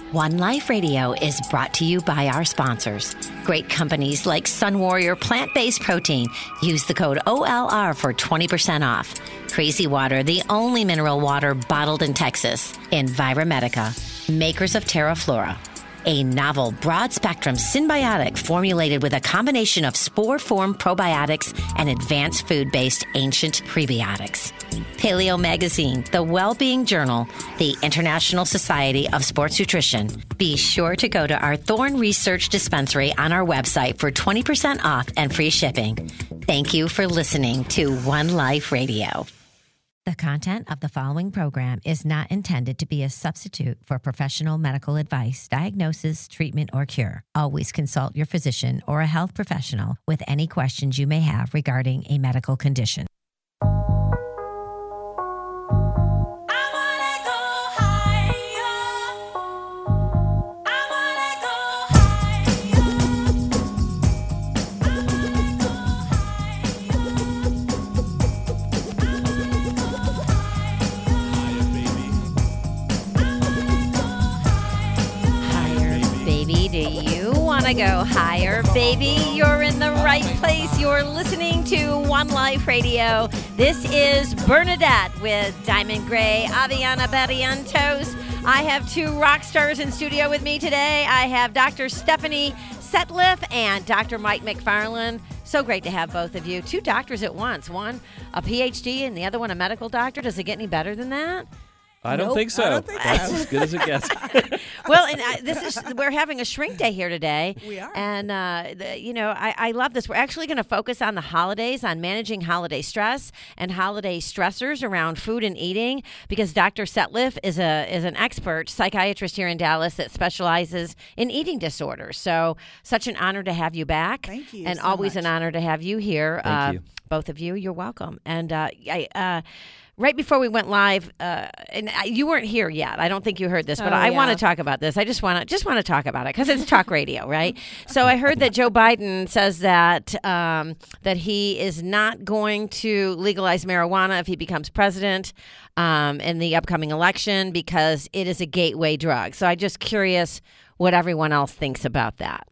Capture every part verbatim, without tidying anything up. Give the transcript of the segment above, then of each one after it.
One Life Radio is brought to you by our sponsors. Great companies like Sun Warrior Plant-Based Protein. Use the code O L R for twenty percent off. Crazy Water, the only mineral water bottled in Texas. Enviromedica, makers of TerraFlora. A novel broad-spectrum symbiotic formulated with a combination of spore-form probiotics and advanced food-based ancient prebiotics. Paleo Magazine, the well-being journal, the International Society of Sports Nutrition. Be sure to go to our Thorne Research Dispensary on our website for twenty percent off and free shipping. Thank you for listening to One Life Radio. The content of the following program is not intended to be a substitute for professional medical advice, diagnosis, treatment, or cure. Always consult your physician or a health professional with any questions you may have regarding a medical condition. Go higher, baby. You're in the right place. You're listening to One Life Radio. This is Bernadette with Diamond Gray, Aviana Barrientos. I have two rock stars in studio with me today. I have Doctor Stephanie Setliff and Doctor Mike McFarland. So great to have both of you. Two doctors at once. One a P H D and the other one a medical doctor. Does it get any better than that? I don't nope, think so. I don't think That's so. as good as it gets. Well, and I, this is we're having a shrink day here today. We are. And, uh, the, you know, I, I love this. We're actually going to focus on the holidays, on managing holiday stress and holiday stressors around food and eating, because Doctor Setliff is a is an expert psychiatrist here in Dallas that specializes in eating disorders. So such an honor to have you back. Thank you And so always much. an honor to have you here. Thank uh, you. Both of you, you're welcome. And uh, I... Uh, Right before we went live, uh, and you weren't here yet. I don't think you heard this, but Oh, I yeah. want to talk about this. I just want to just want to talk about it because it's talk radio, right? So I heard that Joe Biden says that um, that he is not going to legalize marijuana if he becomes president um, in the upcoming election because it is a gateway drug. So I'm just curious what everyone else thinks about that.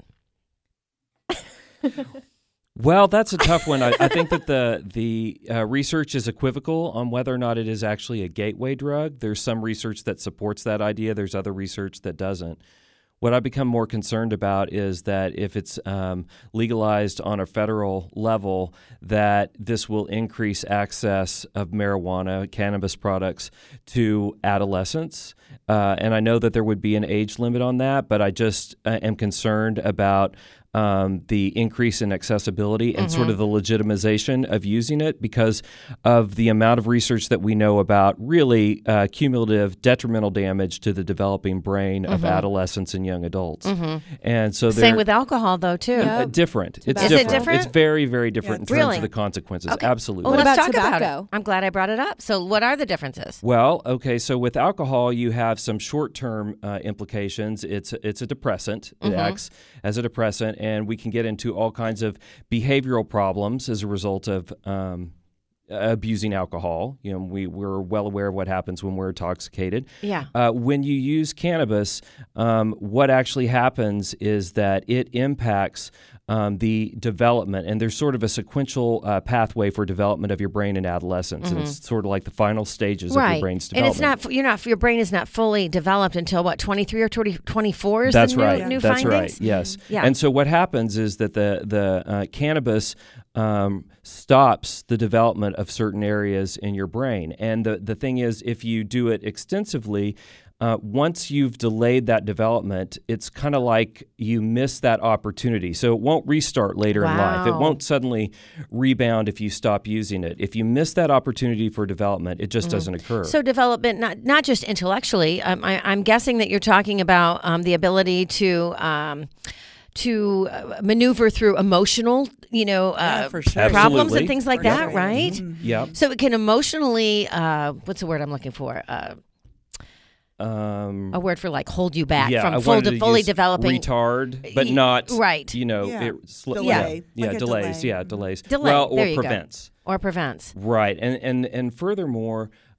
Well, that's a tough one. I, I think that the the uh, research is equivocal on whether or not it is actually a gateway drug. There's some research that supports that idea. There's other research that doesn't. What I've become more concerned about is that if it's um, legalized on a federal level, that this will increase access of marijuana, cannabis products to adolescents. Uh, and I know that there would be an age limit on that, but I just uh, am concerned about Um, the increase in accessibility and Mm-hmm. sort of the legitimization of using it because of the amount of research that we know about really uh, cumulative detrimental damage to the developing brain of Mm-hmm. adolescents and young adults. And so Same they're with alcohol, though, too. Yeah. uh, different. It's Is it different. different? It's very, very different Yeah, in terms really? of the consequences. Okay. Absolutely. Well, What let's about talk about tobacco? it. I'm glad I brought it up. So what are the differences? Well, okay, so with alcohol, you have some short-term uh, implications. It's it's a depressant. It Mm-hmm. acts as a depressant, and we can get into all kinds of behavioral problems as a result of um, abusing alcohol. You know, we we're well aware of what happens when we're intoxicated. Yeah. Uh, when you use cannabis, um, what actually happens is that it impacts um, the development, and there's sort of a sequential uh, pathway for development of your brain in adolescence, and it's sort of like the final stages of your brain's and development. it's not you're not your brain is not fully developed until what twenty-three or twenty, twenty-four is That's the new, right. new That's findings. right. Yes. Yeah. And so what happens is that the the uh, cannabis um, stops the development of certain areas in your brain, and the the thing is, if you do it extensively. Uh, once you've delayed that development, it's kind of like you miss that opportunity. So it won't restart later in life. It Wow. won't suddenly rebound if you stop using it. If you miss that opportunity for development, it just doesn't occur. So development, not not just intellectually. Um, I, I'm guessing that you're talking about um, the ability to. Um, to uh, maneuver through emotional, you know, uh, Yeah, for sure. problems Absolutely. and things like For that, sure. right? Mhm. yeah. So it can emotionally, uh, what's the word I'm looking for? Uh, Um, a word for like hold you back yeah, I from full wanted de- to fully use developing. retard, but Y- not right. You know, Yeah. it, sl- Delay. yeah, Like yeah, a delays, delay. yeah, delays. Delay. Well, or There you go. prevents. Or prevents. Right, and and and furthermore,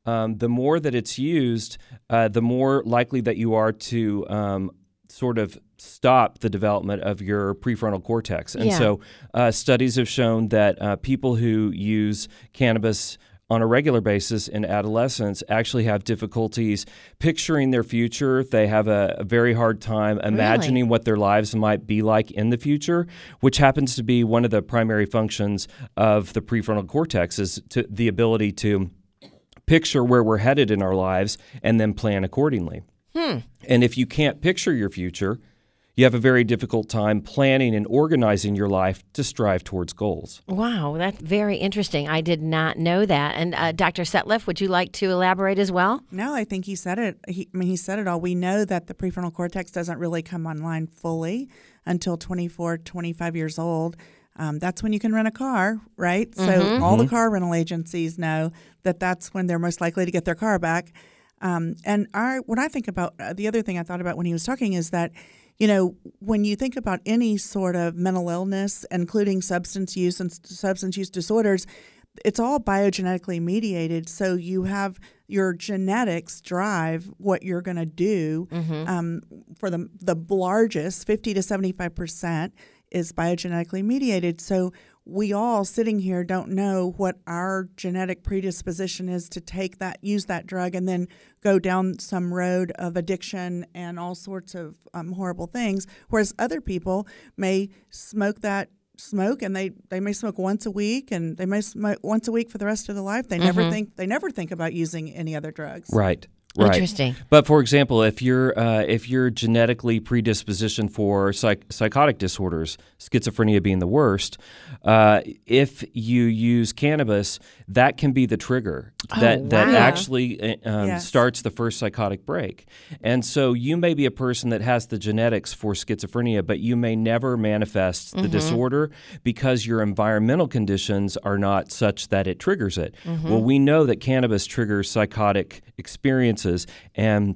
um, the more that it's used, uh, the more likely that you are to um, sort of stop the development of your prefrontal cortex. And Yeah. so uh, studies have shown that uh, people who use cannabis on a regular basis in adolescence actually have difficulties picturing their future. They have a, a very hard time imagining Really? what their lives might be like in the future, which happens to be one of the primary functions of the prefrontal cortex, is to, the ability to picture where we're headed in our lives and then plan accordingly. Hmm. And if you can't picture your future, you have a very difficult time planning and organizing your life to strive towards goals. Wow, that's very interesting. I did not know that. And uh, Doctor Setliff, would you like to elaborate as well? No, I think he said it. He, I mean, he said it all. We know that the prefrontal cortex doesn't really come online fully until twenty-four, twenty-five years old. Um, that's when you can rent a car, right? So Mhm. all the car rental agencies know that that's when they're most likely to get their car back. Um, and our, what I think about, uh, the other thing I thought about when he was talking is that, you know, when you think about any sort of mental illness, including substance use and s- substance use disorders, it's all biogenetically mediated. So you have your genetics drive what you're going to do. Um, for the the largest, fifty to seventy-five percent is biogenetically mediated. So we all sitting here don't know what our genetic predisposition is to take that, use that drug, and then go down some road of addiction and all sorts of um, horrible things. Whereas other people may smoke that smoke and they, they may smoke once a week and they may smoke once a week for the rest of their life. They never think they never think about using any other drugs. Right. Right. Interesting. But for example, if you're uh, if you're genetically predispositioned for psych- psychotic disorders, schizophrenia being the worst, uh, if you use cannabis, that can be the trigger that Oh, that wow. actually uh, um, Yes. starts the first psychotic break. And so you may be a person that has the genetics for schizophrenia, but you may never manifest the disorder because your environmental conditions are not such that it triggers it. Well, we know that cannabis triggers psychotic experiences, and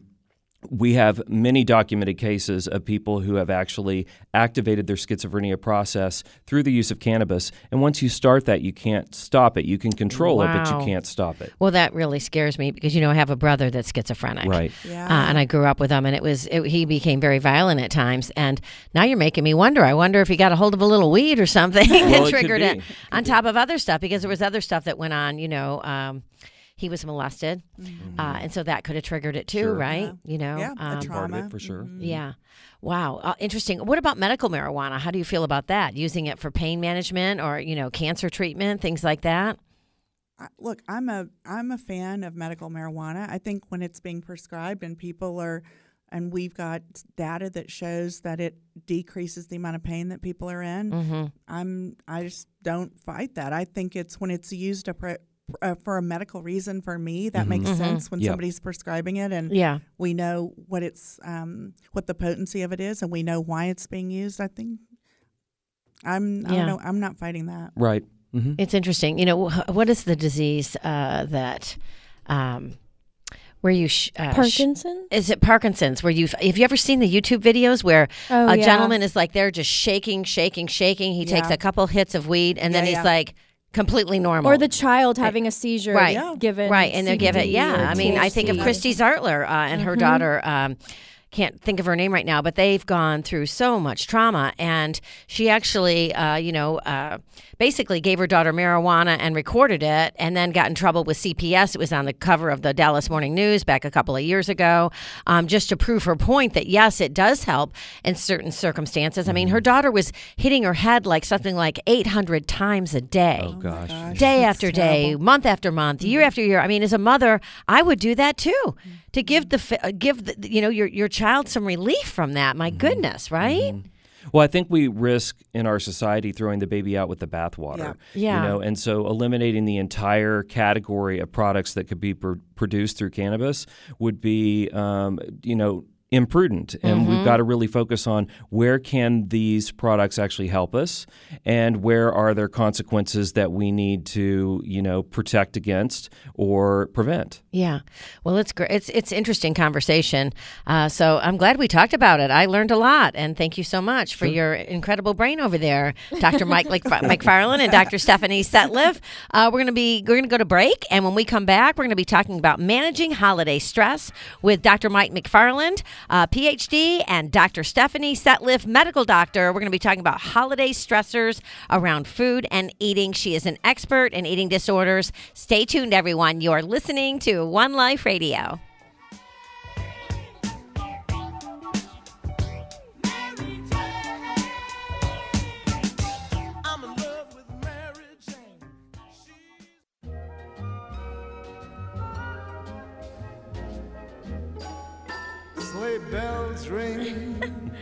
we have many documented cases of people who have actually activated their schizophrenia process through the use of cannabis. And once you start that, you can't stop it. You can control it, but Wow. you can't stop it. Well, that really scares me because, you know, I have a brother that's schizophrenic. Right. Yeah. Uh, and I grew up with him, and it was it, he became very violent at times. And now you're making me wonder. I wonder if he got a hold of a little weed or something Well, that it could triggered be. it, It on top of other stuff, because there was other stuff that went on. You know, um, he was molested, uh, and so that could have triggered it too, Sure. right? Yeah. You know, Yeah, a um, Part of trauma. it, for sure. Mhm. yeah. Wow, uh, interesting. What about medical marijuana? How do you feel about that? Using it for pain management or, you know, cancer treatment, things like that? I- Look, I'm a I'm a fan of medical marijuana. I think when it's being prescribed and people are, and we've got data that shows that it decreases the amount of pain that people are in. Mm-hmm. I'm I just don't fight that. I think it's when it's used a pre, uh, for a medical reason. For me, that makes Mhm. sense when Yep. somebody's prescribing it, and Yeah. we know what it's um, what the potency of it is, and we know why it's being used. I think I'm I Yeah. don't know. I'm not fighting that. Right. Mm-hmm. It's interesting. You know, wh- what is the disease uh, that, um, where you sh- uh, sh- Parkinson? is it Parkinson's? Where you have you ever seen the YouTube videos where Oh, a yeah. gentleman is like they're just shaking, shaking, shaking. He takes Yeah. a couple hits of weed and then Yeah, he's yeah. like completely normal. Or the child having a seizure, Right. Yeah. given right, and they give it. C B D Yeah, or I mean, I think of T H C. Christy Zartler uh, and her Mhm. daughter. Um, can't think of her name right now, but they've gone through so much trauma, and she actually, uh, you know, uh, basically gave her daughter marijuana and recorded it, and then got in trouble with C P S. It was on the cover of the Dallas Morning News back a couple of years ago, um, just to prove her point that yes, it does help in certain circumstances. I mean, her daughter was hitting her head like something like eight hundred times a day. Oh, gosh. Day That's after day, terrible. month after month, year after year. I mean, as a mother, I would do that too, to give the fi- uh, give the, you know your your child some relief from that. My goodness, right? Well, I think we risk in our society throwing the baby out with the bathwater. Yeah. Yeah. You know, and so eliminating the entire category of products that could be pr- produced through cannabis would be, um, you know, imprudent, and Mm-hmm. we've got to really focus on where can these products actually help us, and where are there consequences that we need to, you know, protect against or prevent. Yeah. Well, it's great. It's it's interesting conversation. Uh, so I'm glad we talked about it. I learned a lot, and thank you so much for your incredible brain over there, Doctor Mike McFarland and Doctor Stephanie Setliff. Uh, we're gonna be we're gonna go to break, and when we come back, we're gonna be talking about managing holiday stress with Doctor Mike McFarland, uh, P H D, and Doctor Stephanie Setliff, medical doctor. We're gonna be talking about holiday stressors around food and eating. She is an expert in eating disorders. Stay tuned, everyone. You're listening to One Life Radio. Sleigh bells ring.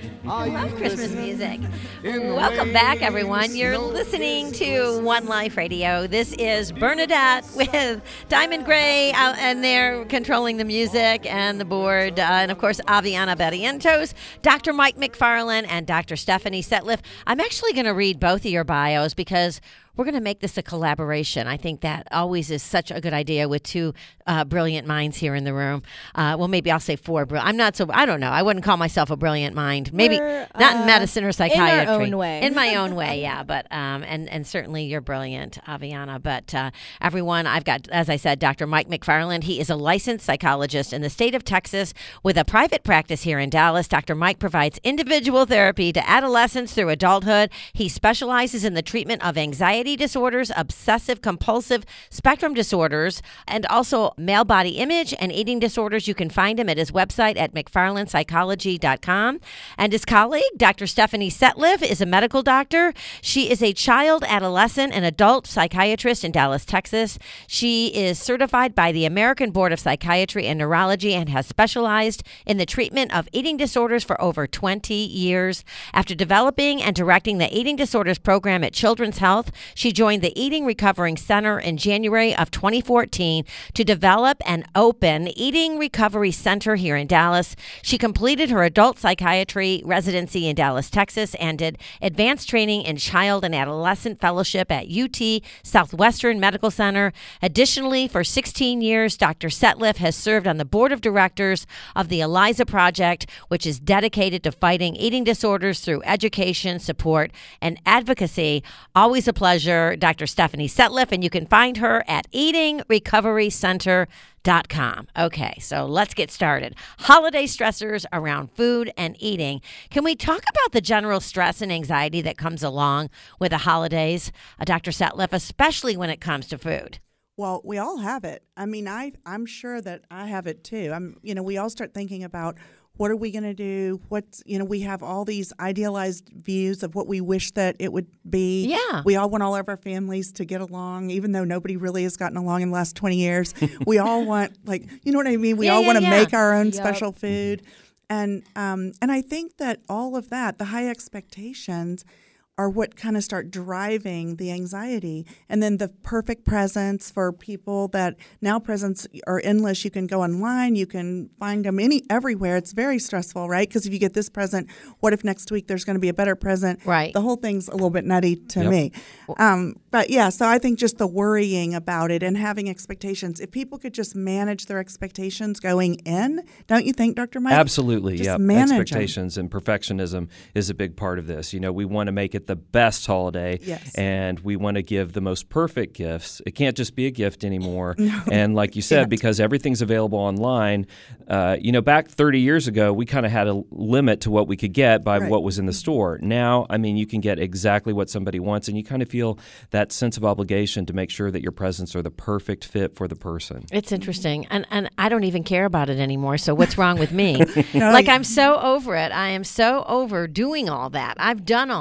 I love Christmas music. Welcome back, everyone. You're listening to One Life Radio. This is Bernadette with Diamond Gray out, and they're controlling the music and the board. Uh, and, of course, Aviana Barrientos, Doctor Mike McFarland, and Doctor Stephanie Setliff. I'm actually going to read both of your bios because we're going to make this a collaboration. I think that always is such a good idea with two uh, brilliant minds here in the room. Uh, well, maybe I'll say four. Bri- I'm not so, I don't know. I wouldn't call myself a brilliant mind. Maybe We're, not uh, in medicine or psychiatry. in our own way. In my own way, yeah. But, um, and, and certainly you're brilliant, Aviana. But uh, everyone, I've got, as I said, Doctor Mike McFarland. He is a licensed psychologist in the state of Texas with a private practice here in Dallas. Doctor Mike provides individual therapy to adolescents through adulthood. He specializes in the treatment of anxiety disorders, obsessive compulsive spectrum disorders, and also male body image and eating disorders. You can find him at his website at mcfarland psychology dot com. And his colleague, Doctor Stephanie Setliff, is a medical doctor. She is a child, adolescent, and adult psychiatrist in Dallas, Texas. She is certified by the American Board of Psychiatry and Neurology and has specialized in the treatment of eating disorders for over twenty years. After developing and directing the eating disorders program at Children's Health, she joined the Eating Recovering Center in January of twenty fourteen to develop and open Eating Recovery Center here in Dallas. She completed her adult psychiatry residency in Dallas, Texas, and did advanced training in child and adolescent fellowship at U T Southwestern Medical Center. Additionally, for sixteen years, Doctor Setliff has served on the board of directors of the Eliza Project, which is dedicated to fighting eating disorders through education, support, and advocacy. Always a pleasure, Doctor Stephanie Setliff, and you can find her at eating recovery center dot com. Okay, so let's get started. Holiday stressors around food and eating. Can we talk about the general stress and anxiety that comes along with the holidays, uh, Doctor Setliff, especially when it comes to food? Well, we all have it. I mean, I I'm sure that I have it too. I'm, you know, we all start thinking about what are we going to do? What's, you know, we have all these idealized views of what we wish that it would be. Yeah. We all want all of our families to get along, even though nobody really has gotten along in the last twenty years. We all want, like, you know what I mean? We Yeah, all yeah, want to yeah. make our own Yep. special food. And um, and I think that all of that, the high expectations, are what kind of start driving the anxiety. And then the perfect presents for people that now presents are endless. You can go online, you can find them any everywhere. It's very stressful, right? Because if you get this present, what if next week there's going to be a better present? Right. The whole thing's a little bit nutty to Yep. me. Um, but yeah, so I think just the worrying about it and having expectations. If people could just manage their expectations going in, don't you think, Doctor Mike? Absolutely, Just yeah. manage 'em. Expectations and perfectionism is a big part of this. You know, we want to make it the best holiday, Yes. and we want to give the most perfect gifts. It can't just be a gift anymore. And like you said, can't. because everything's available online, uh, you know, back thirty years ago, we kind of had a limit to what we could get by Right. what was in the store. Now, I mean, you can get exactly what somebody wants, and you kind of feel that sense of obligation to make sure that your presents are the perfect fit for the person. It's interesting, and and I don't even care about it anymore. So what's wrong with me? No, Like you- I'm so over it. I am so over doing all that. I've done all that,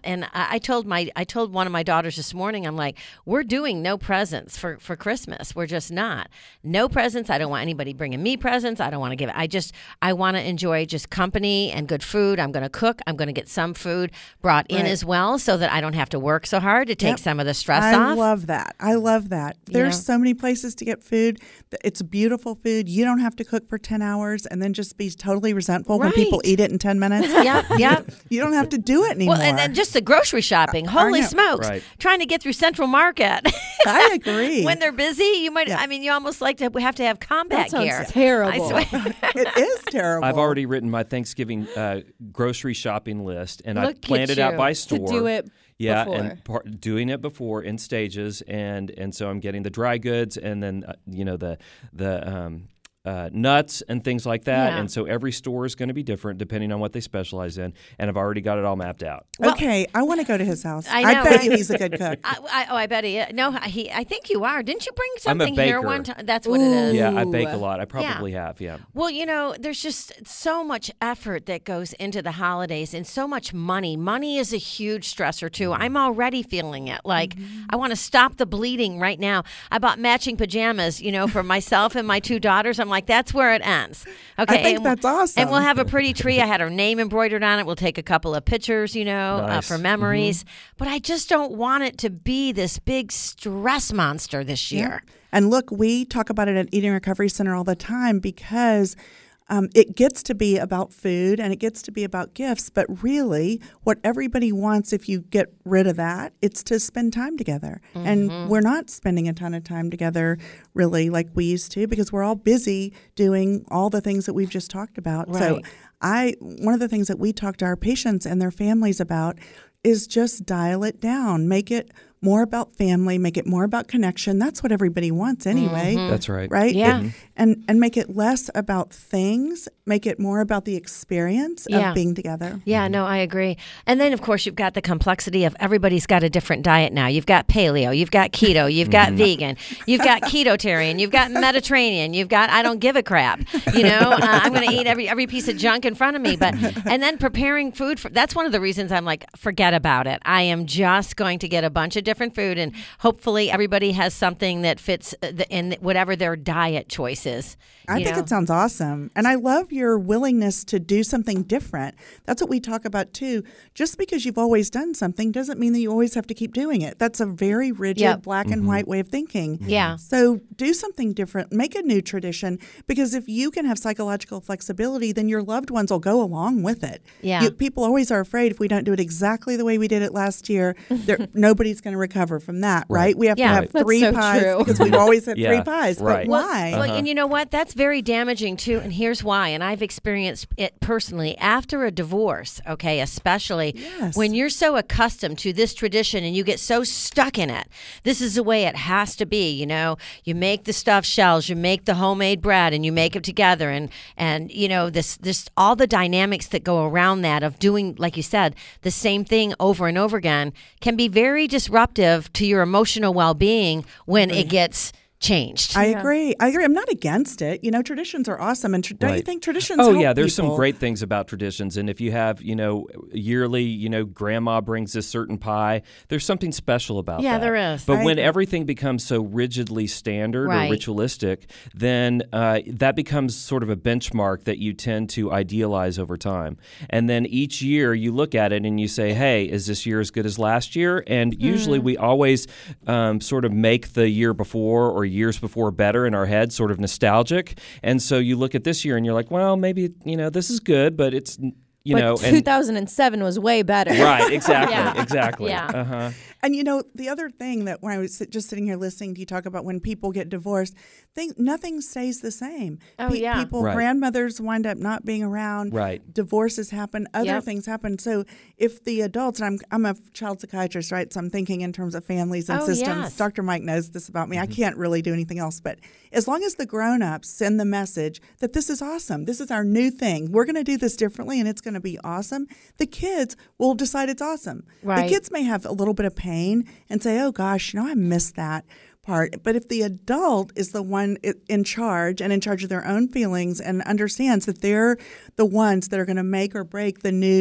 And I, I told my I told one of my daughters this morning, I'm like, we're doing no presents for, for Christmas. We're just not. No presents. I don't want anybody bringing me presents. I don't want to give it. I just, I want to enjoy just company and good food. I'm going to cook. I'm going to get some food brought in Right. as well so that I don't have to work so hard to take Yep. some of the stress I off. love that. I love that. There's Yeah. so many places to get food. It's beautiful food. You don't have to cook for ten hours and then just be totally resentful when people Right. eat it in ten minutes. Yep, yep. You don't have to do it anymore. Well, and then just the grocery shopping. Holy know. smokes. Right. Trying to get through Central Market. I agree. When they're busy, you might, Yeah. I mean, you almost like to have to have combat That sounds gear. terrible. I swear. It is terrible. I've already written my Thanksgiving uh, grocery shopping list, and I Look planned at it out you. by To store. do it yeah, before. and par- doing it before in stages, and and so I'm getting the dry goods, and then uh, you know the the um, uh, nuts and things like that, Yeah. and so every store is going to be different depending on what they specialize in, and I've already got it all mapped out. Okay, I want to go to his house. I I, know, bet right? you he's a good cook. I, I, oh, I bet he is. No, he. I think you are. Didn't you bring I'm a something here baker. one time? That's what it is. Yeah, I bake Ooh. a lot. I probably have. Yeah. Well, you know, there's just so much effort that goes into the holidays and so much money. Money is a huge stressor, too. I'm already feeling it. Like, I want to stop the bleeding right now. I bought matching pajamas, you know, for myself and my two daughters. I'm like, that's where it ends. Okay. I think and we'll- that's awesome. And we'll have a pretty tree. I had her name embroidered on it. We'll take a couple of pictures, you know, uh, Nice. for memories. But I just don't want it to be this big stress monster this year. And look, we talk about it at Eating Recovery Center all the time because um, it gets to be about food and it gets to be about gifts. But really, what everybody wants, if you get rid of that, it's to spend time together. Mm-hmm. And we're not spending a ton of time together really like we used to because we're all busy doing all the things that we've just talked about. So Right. I one of the things that we talk to our patients and their families about is just dial it down, make it more about family, make it more about connection. That's what everybody wants anyway. That's right. Right? Yeah. It- and and make it less about things, make it more about the experience Yeah. of being together. Yeah, no, I agree. And then, of course, you've got the complexity of everybody's got a different diet now. You've got paleo, you've got keto, you've got vegan, you've got ketotarian, you've got Mediterranean, you've got I don't give a crap. You know, uh, I'm going to eat every every piece of junk in front of me. But and then preparing food for that's one of the reasons I'm like, forget about it. I am just going to get a bunch of different food, and hopefully everybody has something that fits the, in whatever their diet choice is. I you think know? it sounds awesome. And I love your willingness to do something different. That's what we talk about too. Just because you've always done something doesn't mean that you always have to keep doing it. That's a very rigid Yep. black and white way of thinking. Yeah. So do something different. Make a new tradition because if you can have psychological flexibility, then your loved ones will go along with it. Yeah. You, people always are afraid if we don't do it exactly the way we did it last year, there, nobody's going to recover from that, right? We have Yeah. to have That's three so pies true. because we've always had Yeah, three pies. right. But why? Well, and you know what? That's very damaging too. And here's why. And I've experienced it personally after a divorce, okay, especially Yes. when you're so accustomed to this tradition and you get so stuck in it. This is the way it has to be, you know. You make the stuffed shells, you make the homemade bread, and you make it together. And, and you know, this, this all the dynamics that go around that of doing, like you said, the same thing over and over again can be very disruptive to your emotional well-being when it gets changed. I agree. I agree. I'm not against it. You know, traditions are awesome, and tr- don't you Right. think traditions? Oh help yeah, there's some people? great things about traditions, and if you have, you know, yearly, you know, grandma brings this certain pie. There's something special about Yeah, that. there is. But I when agree. everything becomes so rigidly standard Right. or ritualistic, then uh, that becomes sort of a benchmark that you tend to idealize over time. And then each year you look at it and you say, "Hey, is this year as good as last year?" And usually we always um, sort of make the year before or years before better in our head, sort of nostalgic. And so you look at this year and you're like, well, maybe, you know, this is good, but it's, you but know. two thousand seven was way better. Right, exactly, Yeah. exactly. Yeah. Uh-huh. And you know, the other thing that when I was sit- just sitting here listening to you talk about when people get divorced, think nothing stays the same. Oh, yeah. People, Right. grandmothers wind up not being around. Right. Divorces happen. Other Yep. things happen. So if the adults, and I'm I'm a child psychiatrist, right? So I'm thinking in terms of families and Oh, systems. yes. Doctor Mike knows this about me. Mm-hmm. I can't really do anything else. But as long as the grown-ups send the message that this is awesome, this is our new thing, we're going to do this differently, and it's going to be awesome. The kids will decide it's awesome. Right. The kids may have a little bit of pain and say, oh gosh, you know, I missed that part. But if the adult is the one i- in charge and in charge of their own feelings and understands that they're the ones that are going to make or break the new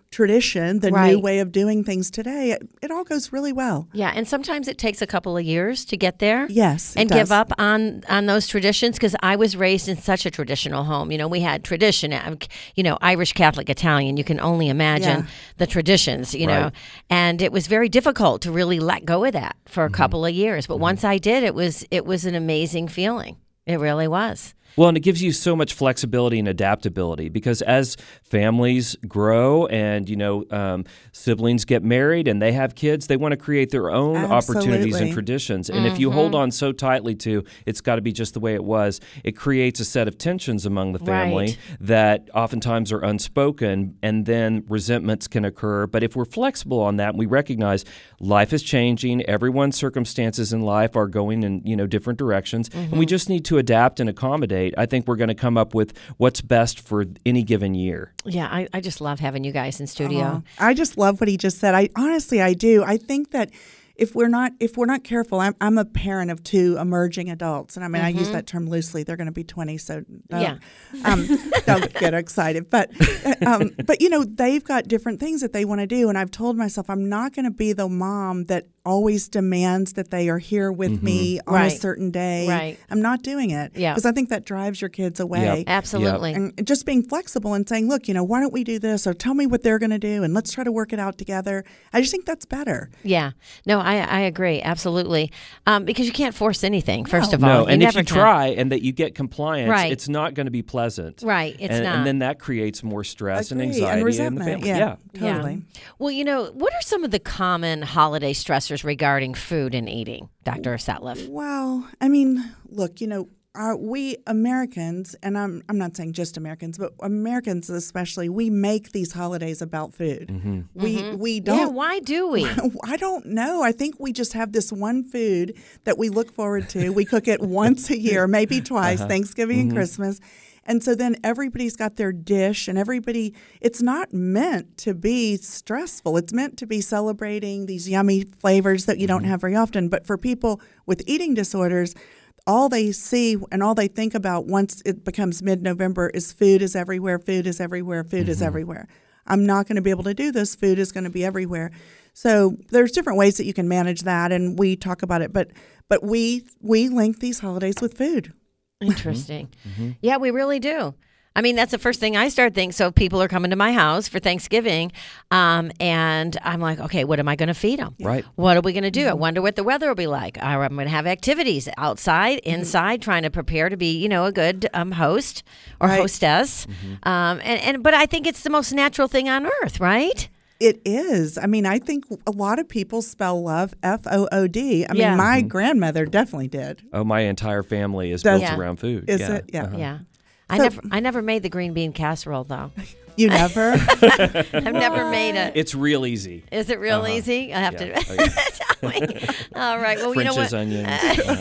tradition, the Right. new way of doing things today, it, it all goes really well. Yeah, and sometimes it takes a couple of years to get there. Yes, it and does. give up on on those traditions, because I was raised in such a traditional home. You know, we had tradition, um, you know, Irish, Catholic, Italian. You can only imagine Yeah. the traditions, you know, Right. and it was very difficult to really let go of that for a Mm-hmm. couple of years. But once I did, it was it was an amazing feeling. It really was. Well, and it gives you so much flexibility and adaptability, because as families grow and, you know, um, siblings get married and they have kids, they want to create their own opportunities and Absolutely. traditions. And if you hold on so tightly to it's got to be just the way it was, it creates a set of tensions among the family Right. that oftentimes are unspoken, and then resentments can occur. But if we're flexible on that and we recognize life is changing, everyone's circumstances in life are going in, you know, different directions, and we just need to adapt and accommodate, I think we're going to come up with what's best for any given year. Yeah, I, I just love having you guys in studio. Uh, I just love what he just said. I honestly, I do. I think that if we're not if we're not careful, I'm I'm a parent of two emerging adults, and I mean I use that term loosely. They're going to be twenty, so don't, Yeah. um, don't get excited. But um, but you know they've got different things that they want to do, and I've told myself I'm not going to be the mom that always demands that they are here with me on Right. a certain day. Right. I'm not doing it Yeah. because I think that drives your kids away. Yep. Absolutely. And just being flexible and saying, look, you know, why don't we do this, or tell me what they're going to do, and let's try to work it out together. I just think that's better. Yeah. No, I, I agree. Absolutely. Um, because you can't force anything, first of all. No, You and if never you can. try and that you get compliance, Right. it's not going to be pleasant. Right, it's and, not. And then that creates more stress and Agree. anxiety and in resentment. the family. Yeah, Yeah. totally. Well, you know, what are some of the common holiday stressors regarding food and eating, Doctor Sutliff? Well, I mean, look, you know, our, we Americans, and I'm I'm not saying just Americans, but Americans especially, we make these holidays about food. Mm-hmm. We we Yeah, don't. why do we? I don't know. I think we just have this one food that we look forward to. We cook it once a year, maybe twice, Thanksgiving and Christmas. And so then everybody's got their dish, and everybody, it's not meant to be stressful. It's meant to be celebrating these yummy flavors that you don't have very often. But for people with eating disorders, all they see and all they think about once it becomes mid-November is food is everywhere, food is everywhere, food is everywhere. I'm not going to be able to do this. Food is going to be everywhere. So there's different ways that you can manage that, and we talk about it. But but we we link these holidays with food. Interesting. Yeah, we really do. I mean, that's the first thing I start thinking. So people are coming to my house for Thanksgiving, um, and I'm like, okay, what am I going to feed them? Right. What are we going to do? I wonder what the weather will be like. Or I'm going to have activities outside, inside, trying to prepare to be, you know, a good um, host or Right. hostess. Um, and, and but I think it's the most natural thing on earth, right? It is. I mean, I think a lot of people spell love F O O D. I mean, Yeah. my grandmother definitely did. Oh, my entire family is Does- built Yeah. around food. Is yeah. it? Yeah. Uh-huh. Yeah. I So- never, I never made the green bean casserole though. You never? I've never made it. It's real easy. Is it real Uh-huh. easy? I have Yeah. to tell me. All right. Well, you know French's what? onions.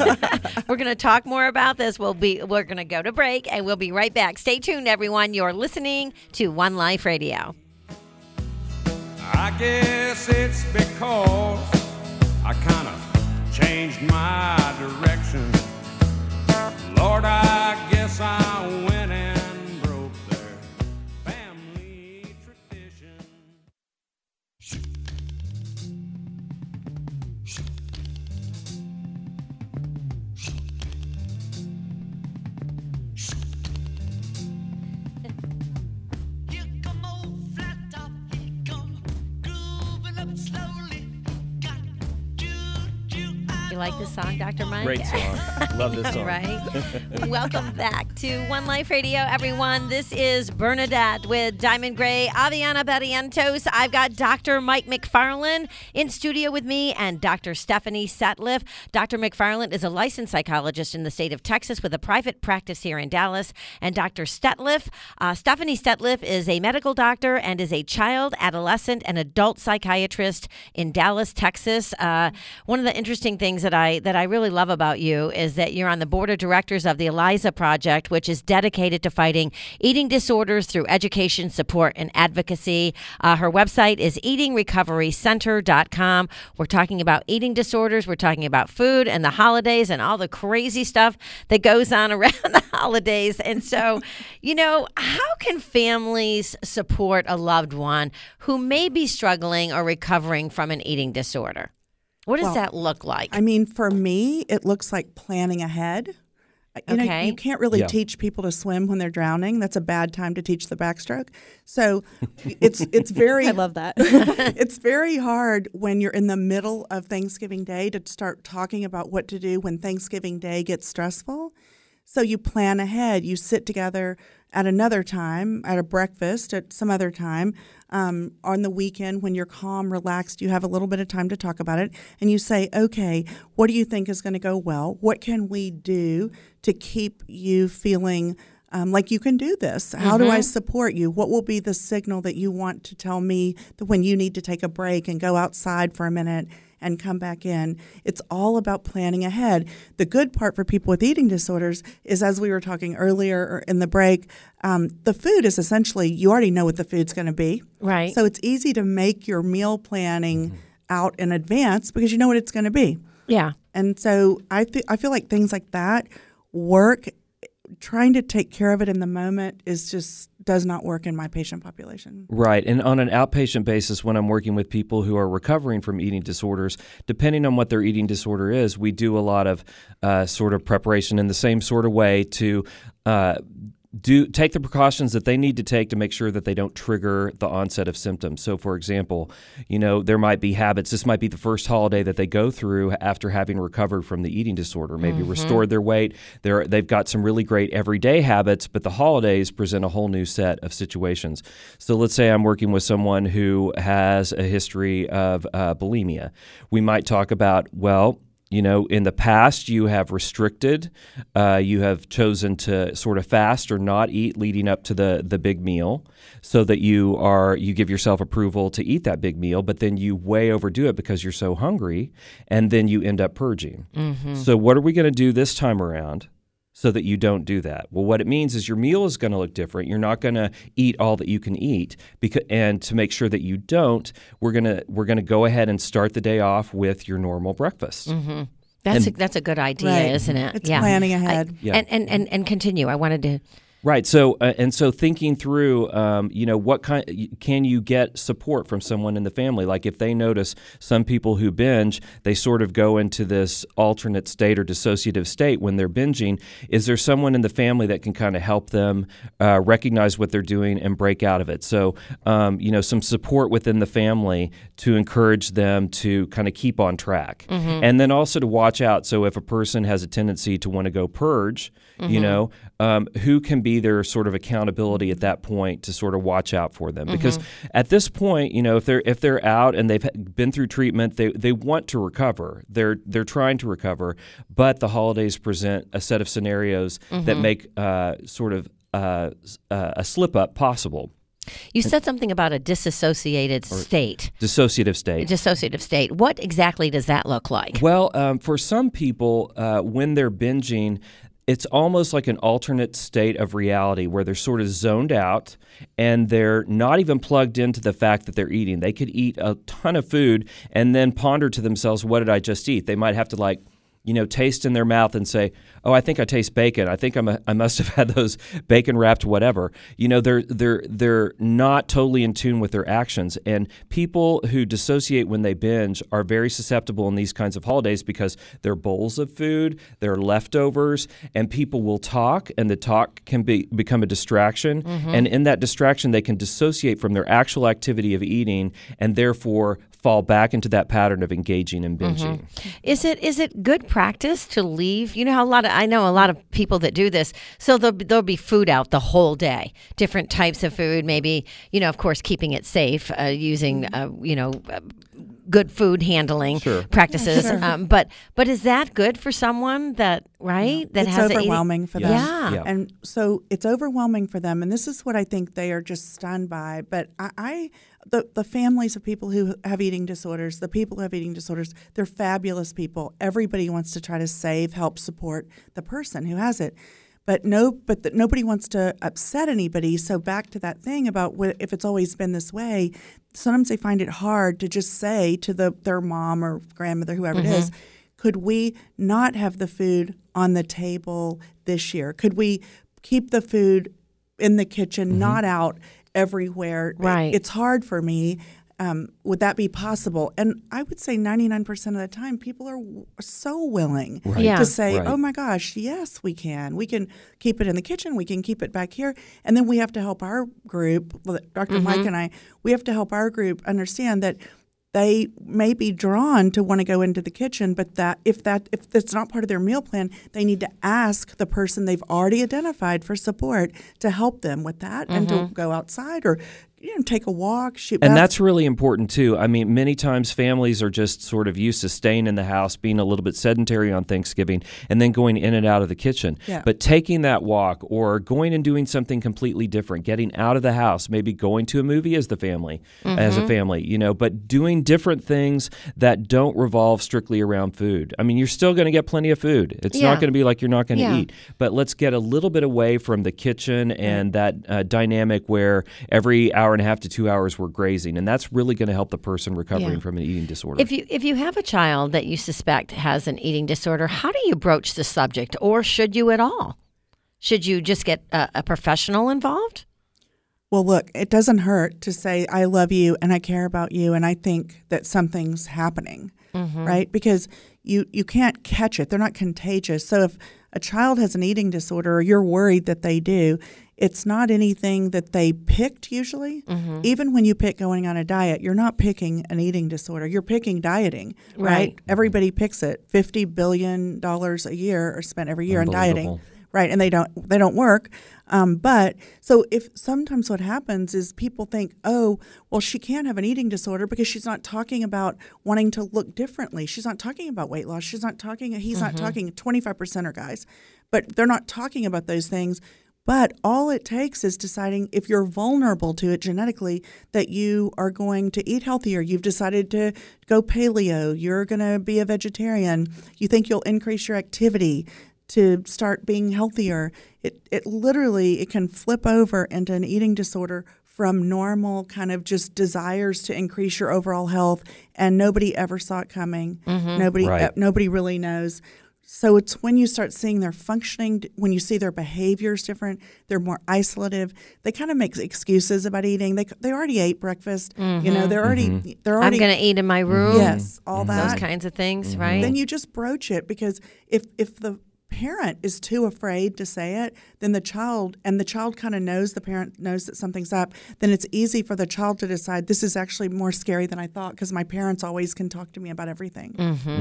We're going to talk more about this. We'll be we're going to go to break, and we'll be right back. Stay tuned, everyone. You're listening to One Life Radio. I guess it's because I kind of changed my direction. Lord, I guess I went and broke their family tradition. Here come old flat top, he come grooving up slowly. Got juju You like this song, Doctor Mike? Great song. Love this song. Right. Welcome back to One Life Radio, everyone. This is Bernadette with Diamond Gray, Aviana Barrientos. I've got Doctor Mike McFarland in studio with me, and Doctor Stephanie Sutliff. Doctor McFarland is a licensed psychologist in the state of Texas with a private practice here in Dallas. And Doctor Sutliff, uh, Stephanie Sutliff is a medical doctor and is a child, adolescent, and adult psychiatrist in Dallas, Texas. Uh, one of the interesting things that I that I really love about you is that you're on the board of directors of the Eliza Project, which is dedicated to fighting eating disorders through education, support, and advocacy. Uh, her website is eating recovery center dot com. We're talking about eating disorders. We're talking about food and the holidays and all the crazy stuff that goes on around the holidays. And so, you know, how can families support a loved one who may be struggling or recovering from an eating disorder? What does Well, that look like? I mean, for me, it looks like planning ahead. You know, Okay. you can't really Yeah. teach people to swim when they're drowning. That's a bad time to teach the backstroke. So it's it's very I love that. it's very hard when you're in the middle of Thanksgiving Day to start talking about what to do when Thanksgiving Day gets stressful. So you plan ahead. You sit together at another time, at a breakfast, at some other time, um, on the weekend when you're calm, relaxed, you have a little bit of time to talk about it. And you say, okay, what do you think is going to go well? What can we do to keep you feeling um, like you can do this? How do I support you? What will be the signal that you want to tell me that when you need to take a break and go outside for a minute and come back in? It's all about planning ahead. The good part for people with eating disorders is, as we were talking earlier in the break, um, the food is essentially, you already know what the food's going to be. Right. So it's easy to make your meal planning out in advance because you know what it's going to be. Yeah. And so I, th- I feel like things like that work. Trying to take care of it in the moment is just does not work in my patient population. Right. And on an outpatient basis, when I'm working with people who are recovering from eating disorders, depending on what their eating disorder is, we do a lot of uh, sort of preparation in the same sort of way to uh, do take the precautions that they need to take to make sure that they don't trigger the onset of symptoms. So, for example, you know, there might be habits. This might be the first holiday that they go through after having recovered from the eating disorder, maybe Mm-hmm. restored their weight. They're, they've got some really great everyday habits, but the holidays present a whole new set of situations. So let's say I'm working with someone who has a history of uh, bulimia. We might talk about, well, you know, in the past, you have restricted, uh, you have chosen to sort of fast or not eat leading up to the, the big meal so that you are you give yourself approval to eat that big meal, but then you way overdo it because you're so hungry, and then you end up purging. Mm-hmm. So what are we going to do this time around so that you don't do that? Well, what it means is your meal is going to look different. You're not going to eat all that you can eat, because, and to make sure that you don't, we're going to we're going to go ahead and start the day off with your normal breakfast. Mm-hmm. That's And- a, that's a good idea, Right. isn't it? It's planning ahead. Yeah. And, and and and continue. I wanted to. Right. So, uh, and so thinking through, um, you know, what kind can you get support from someone in the family? Like if they notice some people who binge, they sort of go into this alternate state or dissociative state when they're binging. Is there someone in the family that can kind of help them uh, recognize what they're doing and break out of it? So, um, you know, some support within the family to encourage them to kind of keep on track. Mm-hmm. And then also to watch out. So if a person has a tendency to want to go purge, Mm-hmm. you know, um, who can be their sort of accountability at that point to sort of watch out for them? Because Mm-hmm. at this point, you know, if they're if they're out and they've been through treatment, they they want to recover. They're they're trying to recover, but the holidays present a set of scenarios that Mm-hmm. make uh, sort of uh, uh, a slip up possible. You said something about a disassociated state, Dissociative a state. dissociative state. What exactly does that look like? Well, um, for some people, uh, when they're binging, it's almost like an alternate state of reality where they're sort of zoned out and they're not even plugged into the fact that they're eating. They could eat a ton of food and then ponder to themselves, what did I just eat? They might have to like, you know, taste in their mouth and say, oh, I think I taste bacon. I think I'm a, I must have had those bacon wrapped whatever. You know, they're they're they're not totally in tune with their actions. And people who dissociate when they binge are very susceptible in these kinds of holidays because they're bowls of food, they're leftovers, and people will talk, and the talk can be become a distraction. And in that distraction, they can dissociate from their actual activity of eating, and therefore fall back into that pattern of engaging in binging. Is it is it good practice to leave? You know how a lot of I know a lot of people that do this. So there'll be, there'll be food out the whole day, different types of food. Maybe you know, of course, keeping it safe, uh, using uh, you know. Uh, good food handling Sure. practices. Yeah, sure. Um, but but is that good for someone that right that it's has a eating- overwhelming for them. Yeah. Yeah. And so it's overwhelming for them. And this is what I think they are just stunned by. But I, I the, the families of people who have eating disorders, the people who have eating disorders, they're fabulous people. Everybody wants to try to save, help, support the person who has it. But no, but the, nobody wants to upset anybody. So back to that thing about wh- if it's always been this way, sometimes they find it hard to just say to the their mom or grandmother, whoever it is, could we not have the food on the table this year? Could we keep the food in the kitchen, not out everywhere? It- Right. it's hard for me. Um, would that be possible? And I would say ninety-nine percent of the time, people are w- so willing Right. Yeah. to say, Right. oh my gosh, yes, we can. We can keep it in the kitchen. We can keep it back here. And then we have to help our group, doctor Mike and I, we have to help our group understand that they may be drawn to want to go into the kitchen, but that if that if that's not part of their meal plan, they need to ask the person they've already identified for support to help them with that and to go outside or you know take a walk, shoot. And bas- that's really important too. I mean, many times families are just sort of used to staying in the house, being a little bit sedentary on Thanksgiving, and then going in and out of the kitchen. Yeah. But taking that walk or going and doing something completely different, getting out of the house, maybe going to a movie as the family, as a family, you know, but doing different things that don't revolve strictly around food. I mean, you're still going to get plenty of food. It's Yeah. not going to be like you're not going to Yeah. eat. But let's get a little bit away from the kitchen and that uh, dynamic where every hour and a half to two hours we're grazing, and that's really going to help the person recovering Yeah. from an eating disorder. If you if you have a child that you suspect has an eating disorder, how do you broach the subject, or should you at all? Should you just get a, a professional involved? Well, look, it doesn't hurt to say, I love you and I care about you and I think that something's happening, right? Because you, you can't catch it. They're not contagious. So if a child has an eating disorder or you're worried that they do, it's not anything that they picked usually. Even when you pick going on a diet, you're not picking an eating disorder. You're picking dieting, right? Right. Everybody picks it. fifty billion dollars a year are spent every year on dieting. Unbelievable. Right, and they don't they don't work. Um, but so if sometimes what happens is people think, oh, well, she can't have an eating disorder because she's not talking about wanting to look differently. She's not talking about weight loss. She's not talking. He's not talking. twenty-five percent are guys, but they're not talking about those things. But all it takes is deciding if you're vulnerable to it genetically that you are going to eat healthier. You've decided to go paleo. You're going to be a vegetarian. You think you'll increase your activity to start being healthier. It it literally it can flip over into an eating disorder from normal kind of just desires to increase your overall health, and nobody ever saw it coming. Nobody Right. uh, nobody really knows. So it's when you start seeing their functioning, when you see their behaviors different, they're more isolative. They kind of make excuses about eating. They they already ate breakfast. You know, they're already they're I'm already going to eat in my room. yes, all Those that. kinds of things, right? Then you just broach it because if if the parent is too afraid to say it, then the child, and the child kind of knows, the parent knows that something's up, then it's easy for the child to decide this is actually more scary than I thought because my parents always can talk to me about everything.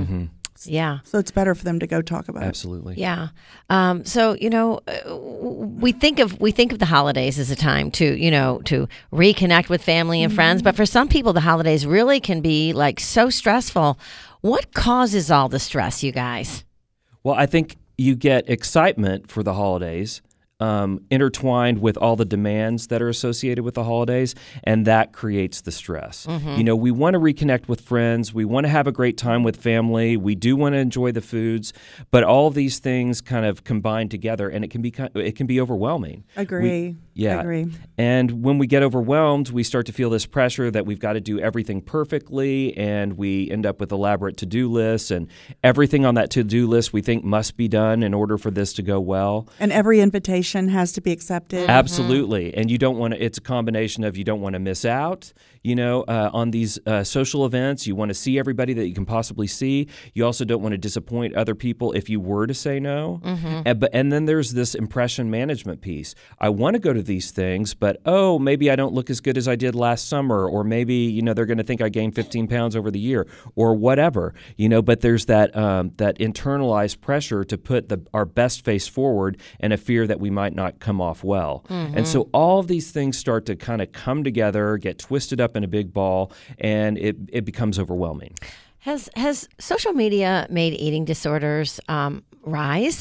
yeah. So it's better for them to go talk about Absolutely. Yeah. Um, so you know, uh, we think of we think of the holidays as a time to you know to reconnect with family and friends, but for some people, the holidays really can be like so stressful. What causes all the stress, you guys? Well, I think you get excitement for the holidays um, intertwined with all the demands that are associated with the holidays, and that creates the stress. You know, we want to reconnect with friends. We want to have a great time with family. We do want to enjoy the foods, but all of these things kind of combine together, and it can be kind it can be overwhelming. it. Agree. Yeah. Agree. And when we get overwhelmed, we start to feel this pressure that we've got to do everything perfectly, and we end up with elaborate to-do lists, and everything on that to-do list we think must be done in order for this to go well. And every invitation has to be accepted. Absolutely. And you don't want to, it's a combination of you don't want to miss out, you know, uh, on these uh, social events. You want to see everybody that you can possibly see. You also don't want to disappoint other people if you were to say no. And, but, and then there's this impression management piece. I want to go to these things, but, oh, maybe I don't look as good as I did last summer, or maybe, you know, they're going to think I gained fifteen pounds over the year, or whatever, you know, but there's that um, that internalized pressure to put the our best face forward and a fear that we might not come off well. Mm-hmm. And so all of these things start to kind of come together, get twisted up in a big ball, and it, it becomes overwhelming. Has has social media made eating disorders um, rise?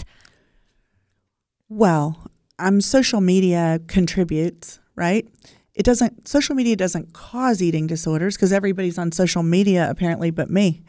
Well, um, social media contributes, right? It doesn't. Social media doesn't cause eating disorders because everybody's on social media apparently, but me.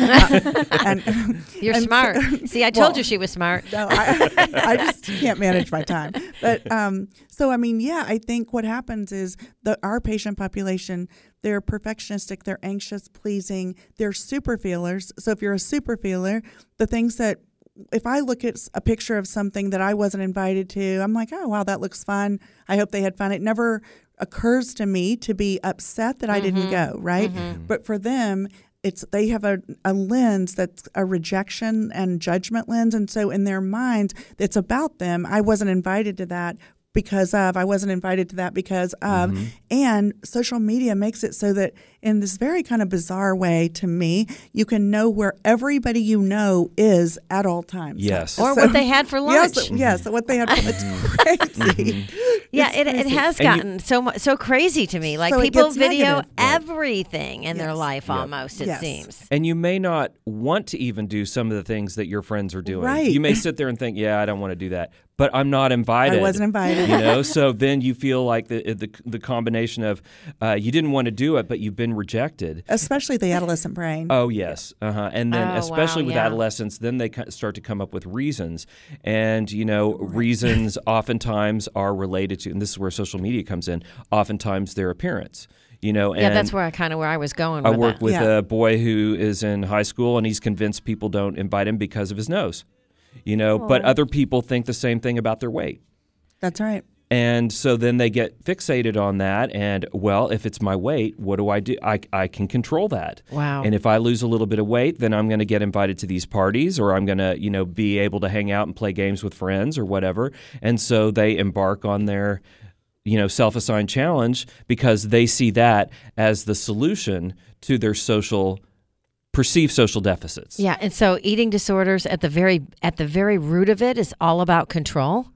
Uh, and, You're and smart. so- See, I told well, you she was smart. No, I, I just can't manage my time. But um, so I mean, yeah, I think what happens is the our patient population, they're perfectionistic, they're anxious, pleasing, they're super feelers. So if you're a super feeler, the things that if I look at a picture of something that I wasn't invited to, I'm like, oh wow, that looks fun. I hope they had fun. It never occurs to me to be upset that I mm-hmm. didn't go, right? Mm-hmm. But for them, it's they have a, a lens that's a rejection and judgment lens. And so in their minds, it's about them. I wasn't invited to that because of, I wasn't invited to that because of. Mm-hmm. And social media makes it so that in this very kind of bizarre way to me, you can know where everybody you know is at all times. Yes. Or so, what they had for lunch. Yes, yes, what they had for lunch. It's crazy. Yeah, It's it, it crazy. has gotten you, so mu- so crazy to me. Like so it people gets video negative. everything in Yes. their life Yep. almost, it Yes. seems. And you may not want to even do some of the things that your friends are doing. Right. You may sit there and think, yeah, I don't want to do that, but I'm not invited. I wasn't invited. You know, so then you feel like the the, the combination of uh, you didn't want to do it, but you've been rejected. Especially the adolescent brain. Oh, yes. Uh-huh. And then Oh, especially wow, with yeah. adolescents, then they co- start to come up with reasons. And, you know, reasons oftentimes are related to, and this is where social media comes in, oftentimes their appearance. You know, Yeah, and that's where I kind of where I was going I with work that. with Yeah. a boy who is in high school, and he's convinced people don't invite him because of his nose. You know, but other people think the same thing about their weight. That's right. And so then they get fixated on that. And, well, if it's my weight, what do I do? I, I can control that. Wow. And if I lose a little bit of weight, then I'm going to get invited to these parties, or I'm going to, you know, be able to hang out and play games with friends or whatever. And so they embark on their, you know, self-assigned challenge because they see that as the solution to their social perceived social deficits. Yeah, and so eating disorders at the very at the very root of it is all about control.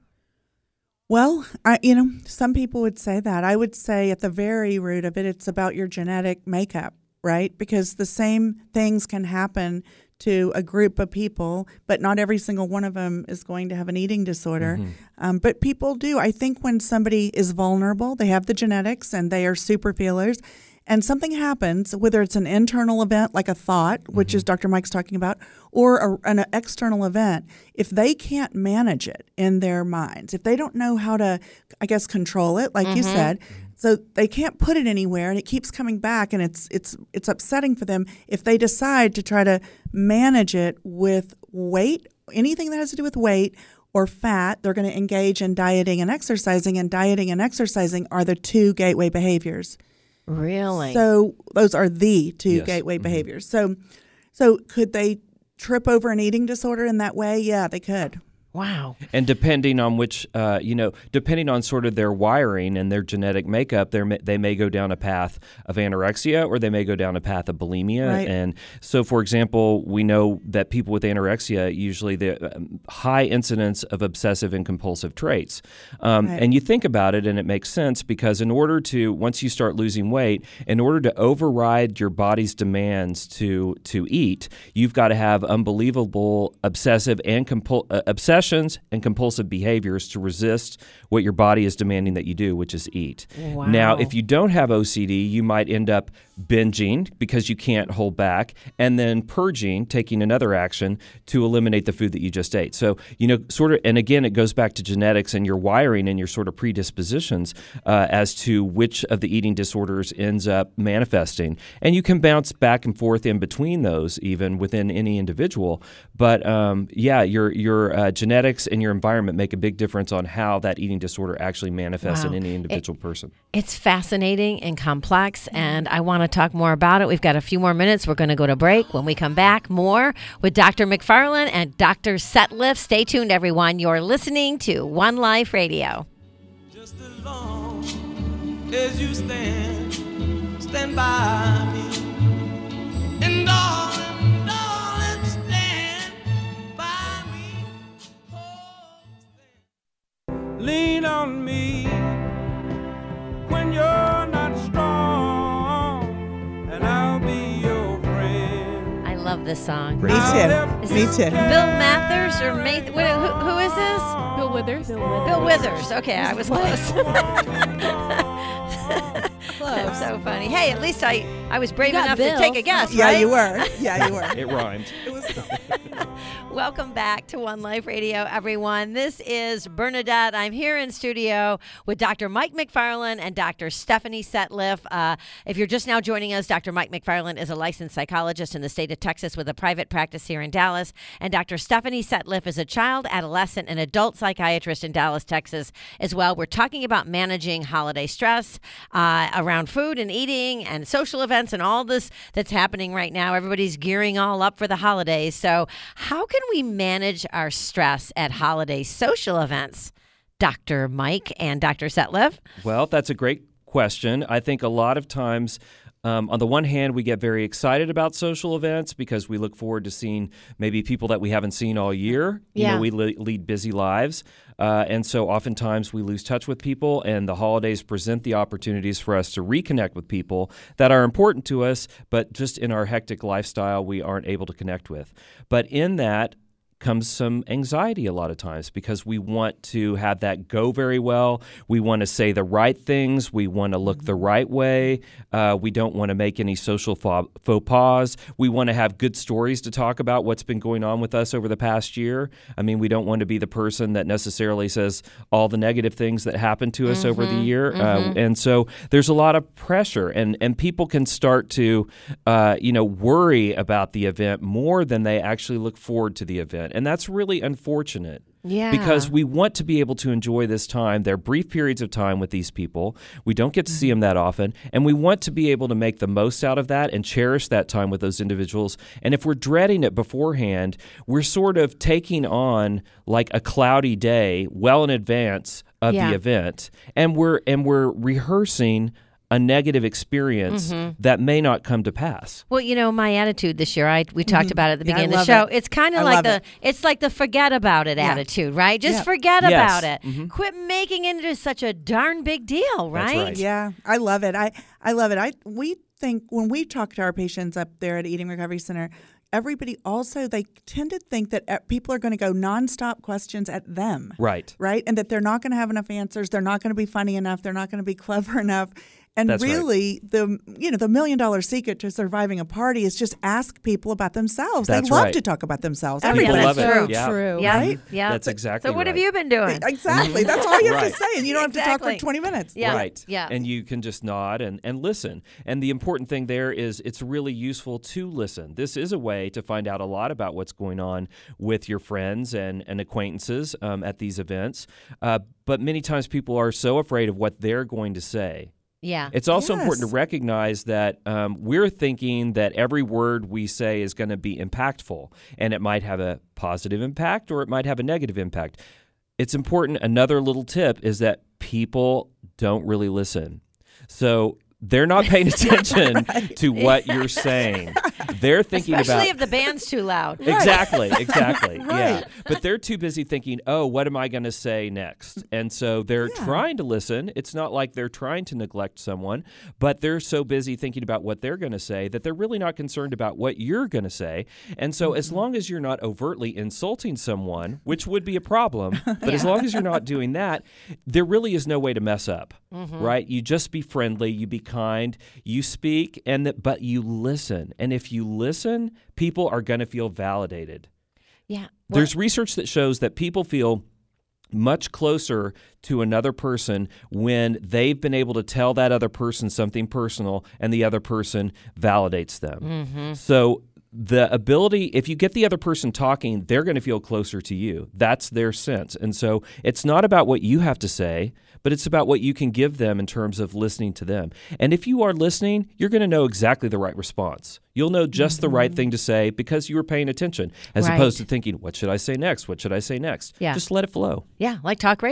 Well, I, you know, some people would say that. I would say at the very root of it, it's about your genetic makeup, right? Because the same things can happen to a group of people, but not every single one of them is going to have an eating disorder. Mm-hmm. Um, but people do. I think when somebody is vulnerable, they have the genetics and they are super feelers, and something happens, whether it's an internal event like a thought, which mm-hmm. is Doctor Mike's talking about, or a, an external event, if they can't manage it in their minds, if they don't know how to, I guess, control it, like mm-hmm. you said, so they can't put it anywhere and it keeps coming back, and it's it's it's upsetting for them if they decide to try to manage it with weight, anything that has to do with weight or fat, they're going to engage in dieting and exercising, and dieting and exercising are the two gateway behaviors. Really? So those are the two Yes. gateway Mm-hmm. behaviors. So so could they trip over an eating disorder in that way? Yeah, they could. Wow. And depending on which, uh, you know, depending on sort of their wiring and their genetic makeup, they they may go down a path of anorexia, or they may go down a path of bulimia. Right. And so, for example, we know that people with anorexia usually the um, high incidence of obsessive and compulsive traits. Um, Right. And you think about it, and it makes sense because in order to, once you start losing weight, in order to override your body's demands to to eat, you've got to have unbelievable obsessive and compul- uh, obsession. And compulsive behaviors to resist what your body is demanding that you do, which is eat. Wow. Now, if you don't have O C D, you might end up binging because you can't hold back, and then purging, taking another action to eliminate the food that you just ate. So, you know, sort of, and again, it goes back to genetics and your wiring and your sort of predispositions uh, as to which of the eating disorders ends up manifesting. And you can bounce back and forth in between those, even within any individual. But um, yeah, your your uh, genetics and your environment make a big difference on how that eating disorder actually manifests Wow. in any individual It- person. It's fascinating and complex, and I want to talk more about it. We've got a few more minutes. We're going to go to break. When we come back, more with Doctor McFarland and Doctor Sutliff. Stay tuned, everyone. You're listening to One Life Radio. Just a long as you stand, stand by me. And darling, darling, stand by me. Oh, stand. Lean on me when you're not strong, and I'll be your friend. I love this song. Me too. Me too. Bill Mathers or Math- what, who, who is this? Bill Withers. Bill Bill Withers. Okay, I was close. That's so funny. Hey, at least I, I was brave You got enough Bill. to take a guess, Yeah, right? you were. Yeah, you were. It rhymed. It was. Welcome back to One Life Radio, everyone. This is Bernadette. I'm here in studio with Doctor Mike McFarland and Doctor Stephanie Setliff. Uh, if you're just now joining us, Doctor Mike McFarland is a licensed psychologist in the state of Texas with a private practice here in Dallas. And Doctor Stephanie Setliff is a child, adolescent, and adult psychiatrist in Dallas, Texas as well. We're talking about managing holiday stress uh, around food and eating and social events and all this that's happening right now. Everybody's gearing all up for the holidays. So how can we manage our stress at holiday social events? Doctor Mike and Doctor Setliff? Well, that's a great question. I think a lot of times, um, on the one hand, we get very excited about social events because we look forward to seeing maybe people that we haven't seen all year. You Yeah. know, we le- lead busy lives. Uh, and so oftentimes we lose touch with people, and the holidays present the opportunities for us to reconnect with people that are important to us, but just in our hectic lifestyle, we aren't able to connect with. But in that comes some anxiety a lot of times because we want to have that go very well. We want to say the right things. We want to look the right way. Uh, we don't want to make any social faux faux pas. We want to have good stories to talk about what's been going on with us over the past year. I mean, we don't want to be the person that necessarily says all the negative things that happened to us Mm-hmm, over the year. Uh, and so there's a lot of pressure, and, and people can start to, uh, you know, worry about the event more than they actually look forward to the event. And that's really unfortunate. Yeah. Because we want to be able to enjoy this time. They're brief periods of time with these people. We don't get to see them that often. And we want to be able to make the most out of that and cherish that time with those individuals. And if we're dreading it beforehand, we're sort of taking on like a cloudy day well in advance of Yeah. the event. And we're and we're rehearsing a negative experience Mm-hmm. that may not come to pass. Well, you know, my attitude this year, I we talked about it at the Yeah, I beginning of the love show. it. It's kind I of like love the it. it's like the forget about it Yeah. attitude, right? Just Yeah. forget Yes. about it. Mhm. Quit making it into such a darn big deal, right? right. Yeah, I love it. I, I love it. I we think when we talk to our patients up there at Eating Recovery Center, everybody also they tend to think that uh, people are going to go nonstop questions at them, Right. right? And that they're not going to have enough answers. They're not going to be funny enough. They're not going to be clever enough. And That's right. really, the you know the million dollar secret to surviving a party is just ask people about themselves. That's they love right. to talk about themselves. Oh, yeah, People that's love it. true. Yeah. True. Yeah, Right? yeah. That's exactly So what have right. you been doing? Exactly. That's all you have Right. to say, and you don't have to talk Exactly. for twenty minutes. Yeah. Right. Yeah. And you can just nod and, and listen. And the important thing there is it's really useful to listen. This is a way to find out a lot about what's going on with your friends and, and acquaintances um, at these events. Uh, but many times people are so afraid of what they're going to say. Yeah. It's also important Yes. to recognize that um, we're thinking that every word we say is going to be impactful, and it might have a positive impact or it might have a negative impact. It's important. Another little tip is that people don't really listen. So they're not paying attention to what you're saying. They're thinking Especially about if the band's too loud. Exactly, exactly. Yeah. Right. But they're too busy thinking, oh, what am I going to say next? And so they're Yeah. trying to listen. It's not like they're trying to neglect someone, but they're so busy thinking about what they're going to say that they're really not concerned about what you're going to say. And so as long as you're not overtly insulting someone, which would be a problem, but as long as you're not doing that, there really is no way to mess up, right? You just be friendly, you be kind, you speak, and th- but you listen. And if you listen, people are going to feel validated. Yeah. There's research that shows that people feel much closer to another person when they've been able to tell that other person something personal and the other person validates them. So the ability, if you get the other person talking, they're going to feel closer to you. That's their sense. And so it's not about what you have to say, but it's about what you can give them in terms of listening to them. And if you are listening, you're going to know exactly the right response. You'll know just the right thing to say because you were paying attention, as Right. opposed to thinking, what should I say next? What should I say next? Yeah. Just let it flow. Yeah, like talk radio.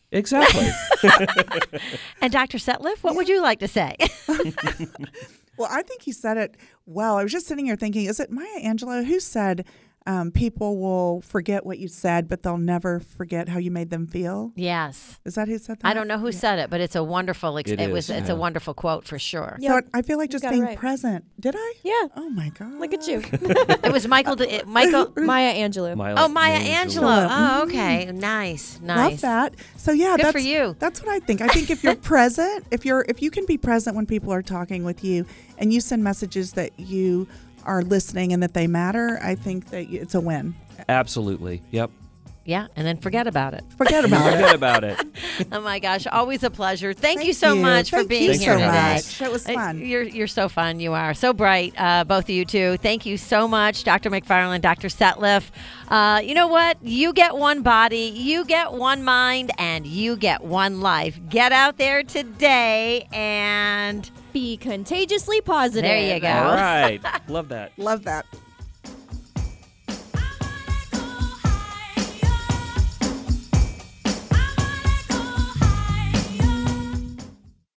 Exactly. And Doctor Setliff, what would you like to say? Well, I think he said it well. I was just sitting here thinking, is it Maya Angelou who said um, people will forget what you said, but they'll never forget how you made them feel? Yes. Is that who said that? I don't know who said it, but it's a wonderful. Ex- It it, was. is, It's yeah. a wonderful quote for sure. So I feel like You just got it being right. present. Did I? Yeah. Oh my God. Look at you. It was Michael. De- it- Michael. Maya Angelou. Maya Oh, Maya Angelou. Angelou. Oh, okay. Nice. Love Nice. that. So yeah, Good that's for you. That's what I think. I think if you're present, if you're if you can be present when people are talking with you, and you send messages that you are listening and that they matter, I think that it's a win. Absolutely. Yep. Yeah, and then forget about it. Forget about it. Forget about it. Oh my gosh, always a pleasure. Thank, Thank you so you. much for Thank being you here so today. much. That was Uh, fun. You're you're so fun. You are so bright, uh, both of you too. Thank you so much, Doctor McFarland, Doctor Setliff. Uh, you know what? You get one body, you get one mind, and you get one life. Get out there today and Be contagiously positive. there you go. All right. Love that. Love that.